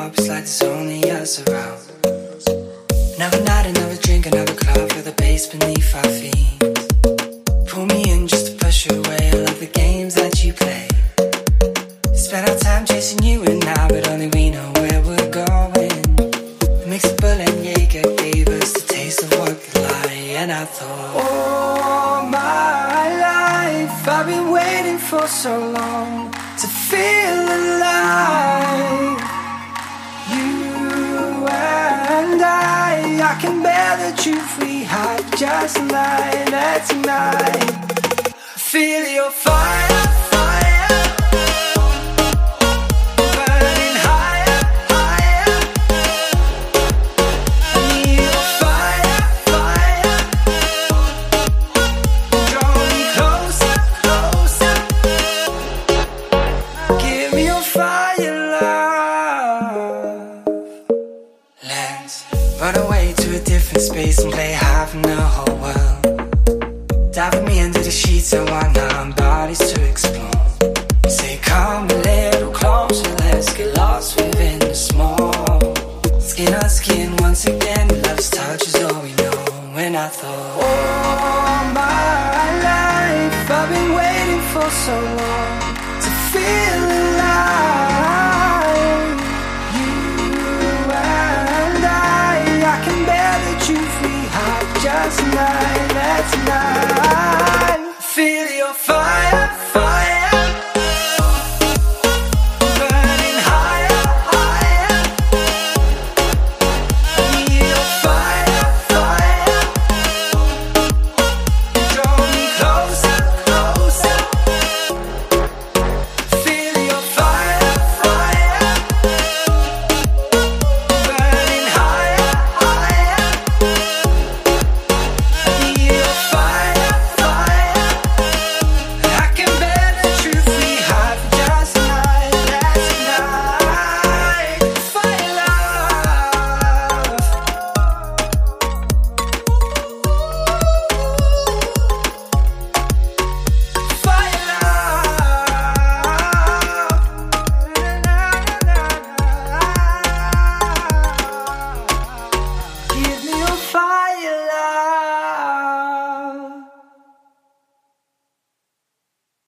up, it's like there's only us around. Another night, another drink, another club, feel the bass beneath our feet. Pull me in just to push you away, I love the games that you play. Spend our time chasing you and I, but only we know where we're going. The mix of Bull and Jaeger gave us the taste of what could lie. And I thought, all my life I've been waiting for so long to feel alive. You and I can bear the truth we hide just like that tonight. Feel your fire, fire, burning higher, higher. I need your fire, fire, draw me closer, closer. Give me your fire, love. Let's run away to a different space and play high from the whole world. Dive with me into the sheets, I want our bodies to explore. Say come a little closer, let's get lost within the small. Skin on skin once again, love's touch is all we know. And I thought, all my life I've been waiting for so long to feel alive.